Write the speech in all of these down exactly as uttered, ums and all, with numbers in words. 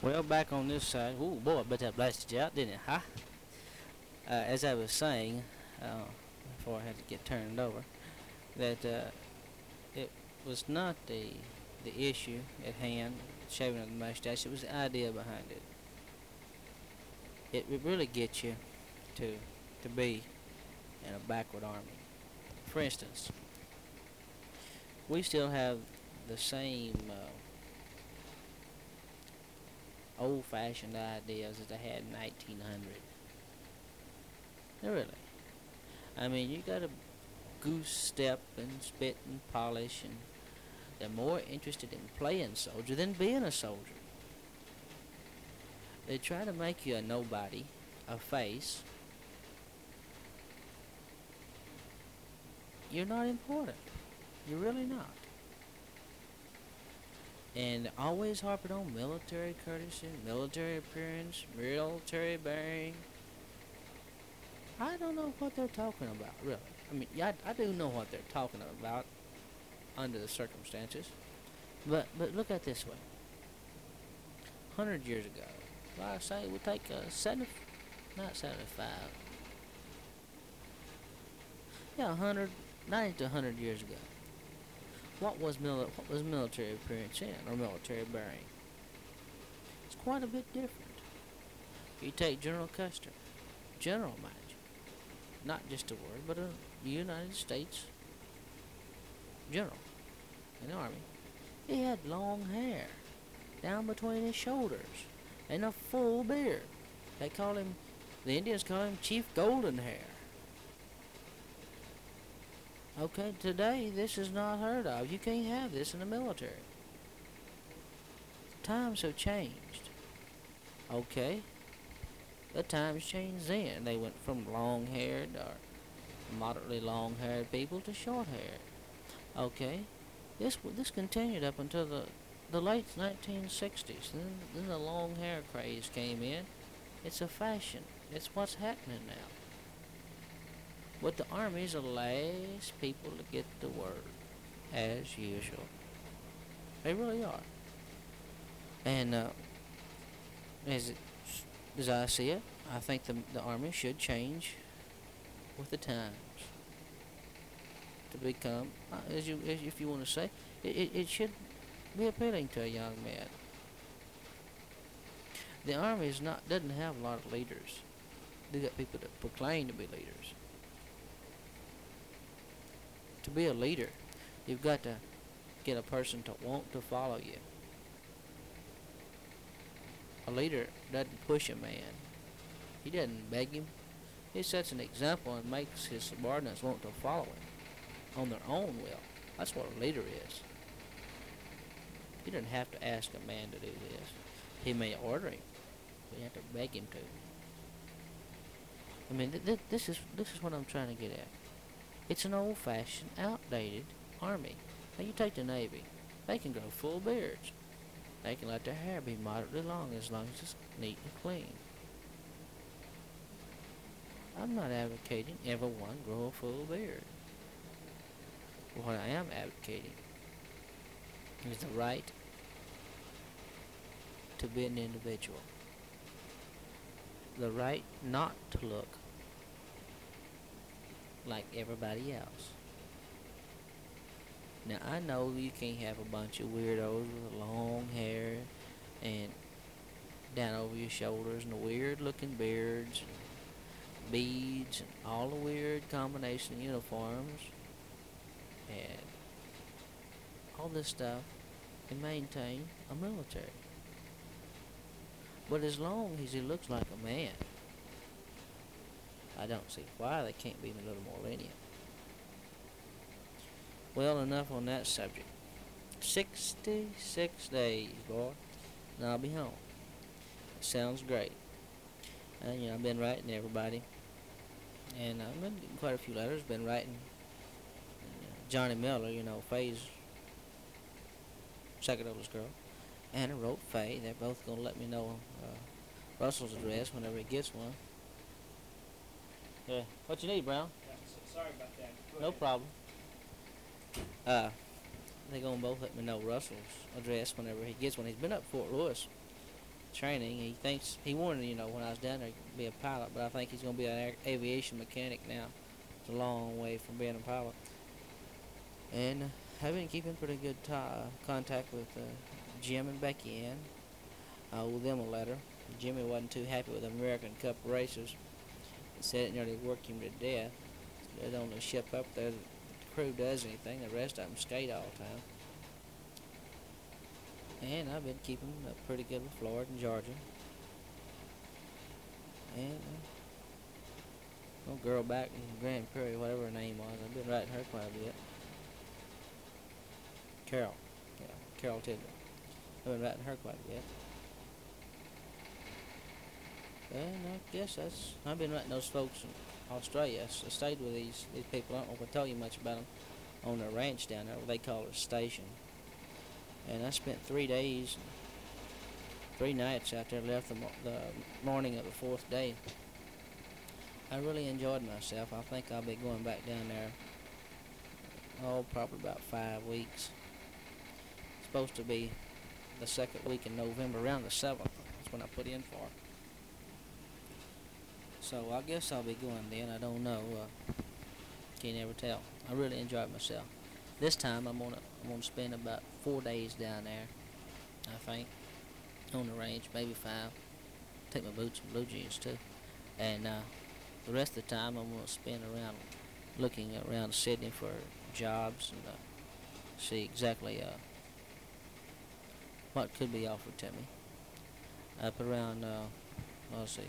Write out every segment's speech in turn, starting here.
Well, back on this side, ooh boy, I bet that blasted you out, didn't it? Huh? Uh, as I was saying, uh, before I had to get turned over, that uh, it was not the the issue at hand, shaving of the mustache. It was the idea behind it. It would really get you to to be in a backward army. For instance, we still have the same uh, old-fashioned ideas that they had in nineteen hundred. Really. I mean, you got to goose step and spit and polish, and they're more interested in playing soldier than being a soldier. They try to make you a nobody, a face. You're not important. You're really not. And always harping on military courtesy, military appearance, military bearing. I don't know what they're talking about, really. I mean, yeah, I, I do know what they're talking about under the circumstances. But but look at it this way. Hundred years ago, well, I say we'll take a seventy, not seventy-five. Yeah, a hundred, ninety to a hundred years ago. What was mili- what was military appearance in, or military bearing? It's quite a bit different. You take General Custer, General, mind you, not just a word, but a United States General in the Army. He had long hair down between his shoulders and a full beard. They call him, the Indians call him Chief Golden Hair. Okay, today this is not heard of. You can't have this in the military. Times have changed. Okay, the times changed then. They went from long-haired or moderately long-haired people to short-haired. Okay, this this continued up until the the late nineteen sixties. Then, then the long hair craze came in. It's a fashion. It's what's happening now. But the Army's the last people to get the word, as usual. They really are. And uh, as it, as I see it, I think the the Army should change with the times to become, uh, as you as if you want to say, it, it, it should be appealing to a young man. The Army is not doesn't have a lot of leaders. They got people that proclaim to be leaders. To be a leader, you've got to get a person to want to follow you. A leader doesn't push a man. He doesn't beg him. He sets an example and makes his subordinates want to follow him on their own will. That's what a leader is. You don't have to ask a man to do this. He may order him, but you have to beg him to. I mean, th- th- this is this is what I'm trying to get at. It's an old-fashioned, outdated army. Now you take the Navy. They can grow full beards. They can let their hair be moderately long as long as it's neat and clean. I'm not advocating everyone grow a full beard. What I am advocating is the right to be an individual. The right not to look like everybody else. Now I know you can't have a bunch of weirdos with long hair and down over your shoulders and weird looking beards and beads and all the weird combination of uniforms and all this stuff and maintain a military. But as long as he looks like a man, I don't see why they can't be a little more lenient. Well, enough on that subject. sixty-six days, boy, and I'll be home. It sounds great. And, you know, I've been writing to everybody. And I've been getting quite a few letters. Been writing uh, Johnny Miller, you know, Faye's second oldest girl. And I wrote Faye. They're both going to let me know uh, Russell's address whenever he gets one. Yeah. What you need, Brown? Yeah, so sorry about that. Go No ahead. problem. Uh, they're going to both let me know Russell's address whenever he gets one. He's been up Fort Lewis training. He thinks he wanted, you know, when I was down there, to be a pilot, but I think he's going to be an aviation mechanic now. It's a long way from being a pilot. And uh, I've been keeping pretty good t- uh, contact with uh, Jim and Becky Ann. I owe them a letter. Jimmy wasn't too happy with American Cup races. He said it nearly worked him to death. They're the only ship up there that the crew does anything. The rest of them skate all the time. And I've been keeping up pretty good with Florida and Georgia. And uh, little girl back in Grand Prairie, whatever her name was, I've been writing her quite a bit. Carol. Yeah, Carol Tidwell. I've been writing her quite a bit. And I guess that's, I've been writing those folks in Australia. I stayed with these, these people. I don't know if I tell you much about them on their ranch down there, what they call it a station. And I spent three days, three nights out there, left the, mo- the morning of the fourth day. I really enjoyed myself. I think I'll be going back down there, oh, probably about five weeks. It's supposed to be the second week in November, around the seventh. That's when I put in for. So I guess I'll be going then. I don't know. Uh, can't ever tell. I really enjoyed myself. This time I'm gonna I'm gonna spend about four days down there. I think on the range, maybe five. Take my boots and blue jeans too. And uh, the rest of the time I'm gonna spend around looking around Sydney for jobs and uh, see exactly uh, what could be offered to me. Up around, uh, let's see.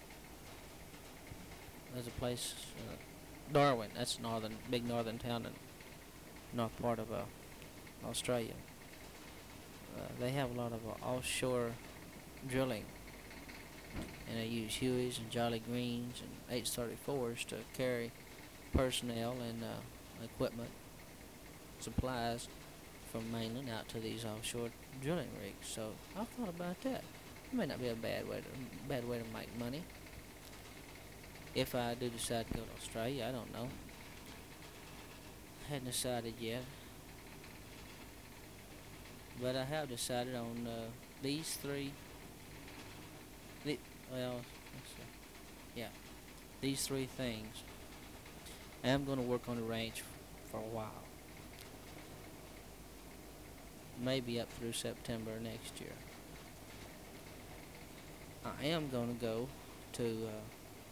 There's a place, uh, Darwin. That's northern, big northern town in north part of uh, Australia. Uh, they have a lot of uh, offshore drilling, and they use Hueys and Jolly Greens and H thirty-fours to carry personnel and uh, equipment, supplies from mainland out to these offshore drilling rigs. So I thought about that. It may not be a bad way to bad way to make money. If I do decide to go to Australia, I don't know. I hadn't decided yet. But I have decided on uh, these three. The, well, let's see. Yeah, these three things. I'm going to work on the range f- for a while. Maybe up through September next year. I am going to go to uh,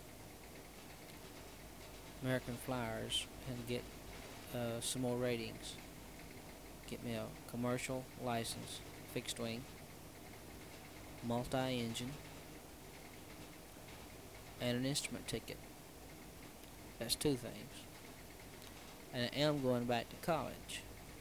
American Flyers and get uh, some more ratings. Get me a commercial license, fixed wing, multi-engine, and an instrument ticket. That's two things. And I am going back to college.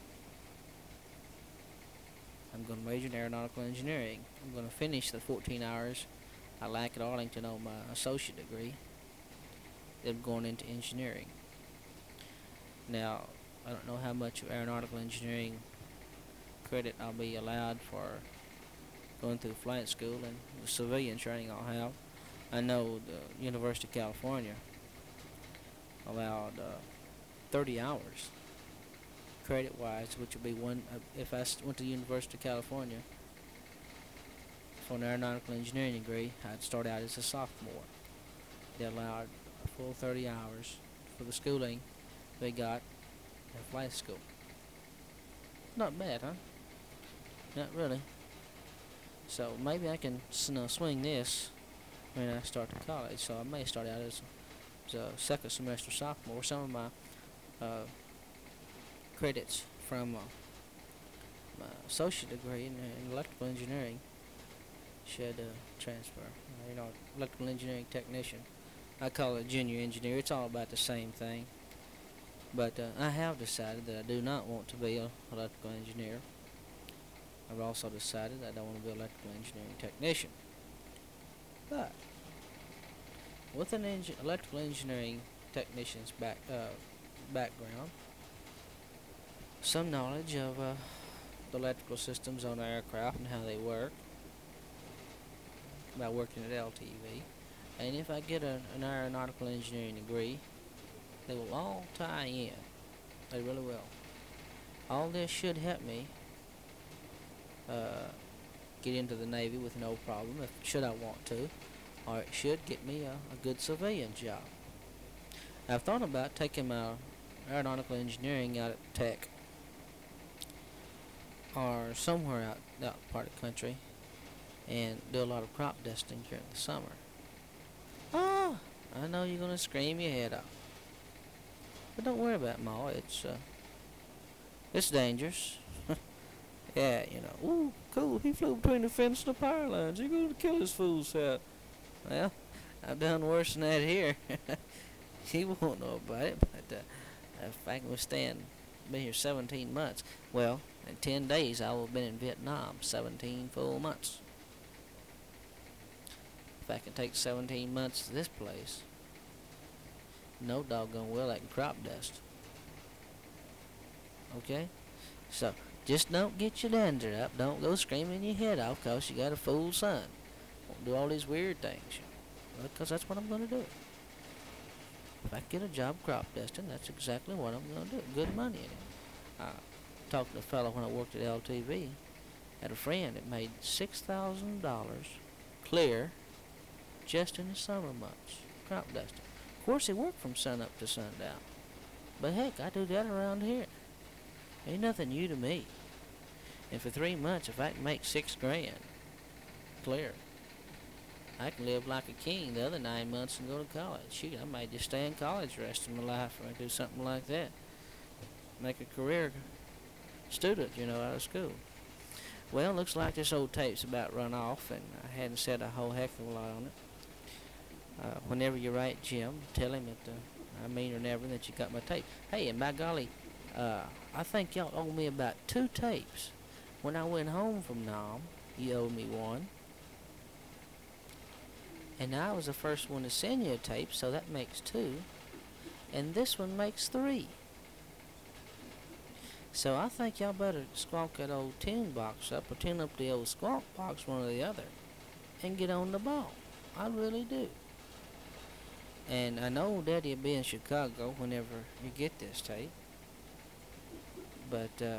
I'm going to major in aeronautical engineering. I'm going to finish the fourteen hours I lack at Arlington on my associate degree. Then going into engineering. Now, I don't know how much of aeronautical engineering credit I'll be allowed for going through flight school and the civilian training I'll have. I know the University of California allowed uh, thirty hours credit-wise, which would be one, uh, if I went to the University of California for an aeronautical engineering degree, I'd start out as a sophomore. They allowed a full thirty hours for the schooling they got at flight school. Not bad, huh? Not really. So maybe I can you know, swing this when I start to college. So I may start out as, as a second semester sophomore. Some of my uh, credits from uh, my associate degree in, in electrical engineering should uh, transfer. Uh, you know, electrical engineering technician. I call it junior engineer. It's all about the same thing. But uh, I have decided that I do not want to be an electrical engineer. I've also decided that I don't want to be an electrical engineering technician. But with an engi- electrical engineering technician's back uh, background, some knowledge of uh, the electrical systems on the aircraft and how they work, by working at L T V, and if I get a, an aeronautical engineering degree, they will all tie in. They really will. All this should help me uh, get into the Navy with no problem, if should I want to, or it should get me a, a good civilian job. I've thought about taking my aeronautical engineering out at Tech or somewhere out that part of the country and do a lot of crop dusting during the summer. Oh, I know you're gonna scream your head off, but don't worry about it, Ma. It's uh, it's dangerous. Yeah, you know. Ooh, cool. He flew between the fence and the power lines. You're gonna kill this fool's head. Well, I've done worse than that here. He won't know about it, but uh, if I can withstand, been here seventeen months. Well, in ten days I will have been in Vietnam, seventeen full months. If I can take seventeen months to this place, no doggone well I can crop dust. Okay? So, just don't get your dander up. Don't go screaming your head off because you got a fool son. Won't do all these weird things. Because that's what I'm going to do. If I get a job crop dusting, that's exactly what I'm going to do. Good money in it. I talked to a fellow when I worked at L T V. Had a friend that made six thousand dollars clear just in the summer months, crop dusting. Of course, he worked from sun up to sundown. But heck, I do that around here. Ain't nothing new to me. And for three months, if I can make six grand clear, I can live like a king the other nine months and go to college. Shoot, I might just stay in college the rest of my life or do something like that. Make a career student, you know, out of school. Well, looks like this old tape's about run off, and I hadn't said a whole heck of a lot on it. Uh, whenever you write Jim, tell him that uh, I mean or never that you got my tape. Hey, and by golly, uh, I think y'all owe me about two tapes. When I went home from Nam, you owed me one. And I was the first one to send you a tape, so that makes two. And this one makes three. So I think y'all better squawk that old tune box up, or tune up the old squawk box, one or the other, and get on the ball. I really do. And I know Daddy will be in Chicago whenever you get this tape. But, uh,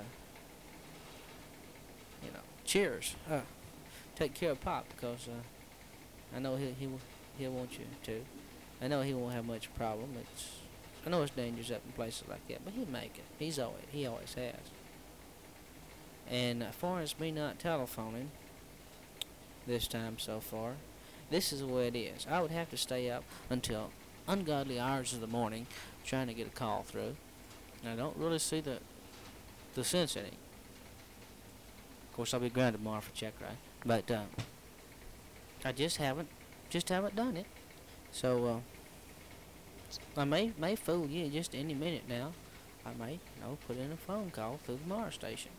you know, cheers. Uh, take care of Pop, because uh, I know he'll, he'll, he'll want you to. I know he won't have much problem. It's, I know it's dangerous up in places like that, but he'll make it. He's always, he always has. And as far as me not telephoning this time so far, this is the way it is. I would have to stay up until ungodly hours of the morning trying to get a call through. And I don't really see the the sense in it. Of course, I'll be grounded tomorrow for check ride, but uh, I just haven't, just haven't done it. So uh, I may may fool you just any minute now. I may, you know, put in a phone call through the Mars station.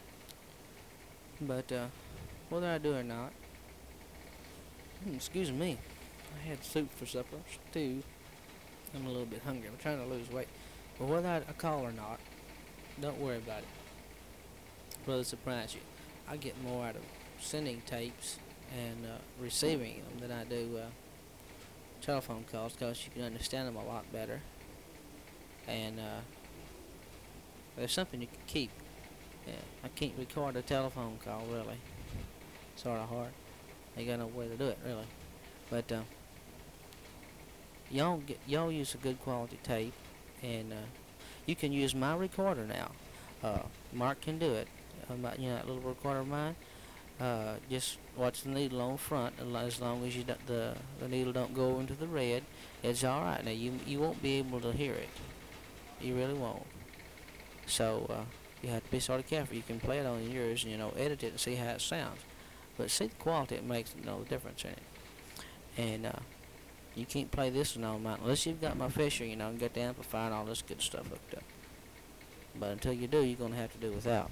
But uh, whether I do or not, hmm, excuse me, I had soup for supper too. I'm a little bit hungry. I'm trying to lose weight. But whether I, I call or not, don't worry about it. Brother, surprise you. I get more out of sending tapes and uh, receiving them than I do uh, telephone calls, because you can understand them a lot better. And uh, there's something you can keep. Yeah, I can't record a telephone call, really. Sort of hard. Ain't got no way to do it, really. But uh, y'all get y'all use a good quality tape, and uh, you can use my recorder now. Uh, Mark can do it. Um, you know that little recorder of mine. Uh, just watch the needle on front, and as long as you don't, the the needle don't go into the red, it's all right. Now you you won't be able to hear it. You really won't. So uh, you have to be sort of careful. You can play it on yours, and you know, edit it and see how it sounds. But see the quality, it makes you know the difference in it. And uh, you can't play this one on mine unless you've got my Fisher, you know, and got the amplifier and all this good stuff hooked up. But until you do, you're gonna have to do without.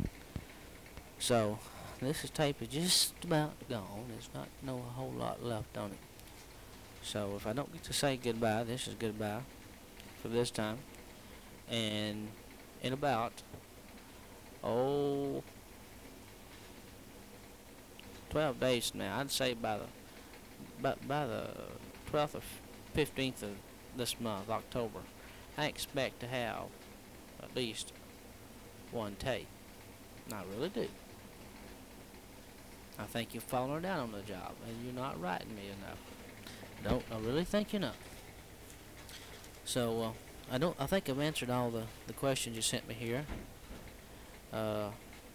So this is tape is just about gone. There's not no whole lot left on it. So if I don't get to say goodbye, this is goodbye for this time. And in about oh twelve days now, I'd say by the by, by the twelfth or fifteenth of this month, October, I expect to have at least one tape. I really do. I think you're following down on the job, and you're not writing me enough. Don't I really think you're not. So uh, I don't. I think I've answered all the the questions you sent me here. Uh,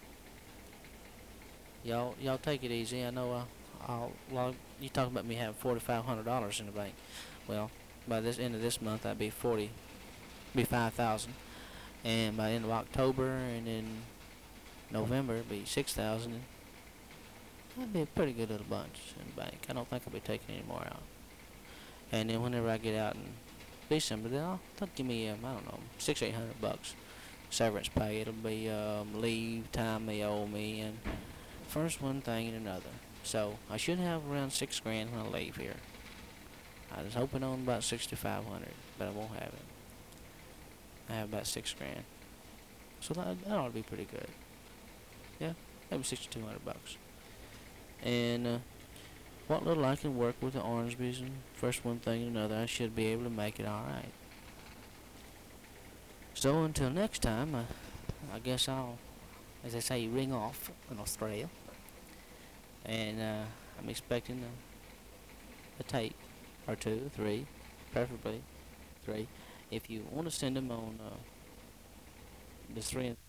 y'all y'all take it easy. I know uh, I'll log. You talking about me having forty five hundred dollars in the bank. Well, by this end of this month, that'd be forty, be five thousand, and by the end of October and in November, it'd be six thousand. That'd be a pretty good little bunch in the bank. I don't think I'll be taking any more out. And then whenever I get out in December, then I'll, they'll give me um, I don't know six eight hundred bucks severance pay. It'll be um, leave time they owe me, and first one thing and another. So I should have around six grand when I leave here. I was hoping on about sixty five hundred, but I won't have it. I have about six grand, so that, that ought to be pretty good. Yeah, maybe sixty two hundred bucks. And uh, what little I can work with the Ormsbys, and first one thing and another, I should be able to make it all right. So until next time, uh, I guess I'll, as they say, ring off in Australia. And uh, I'm expecting a, a tape or two, or three, preferably three. If you want to send them on uh, the three.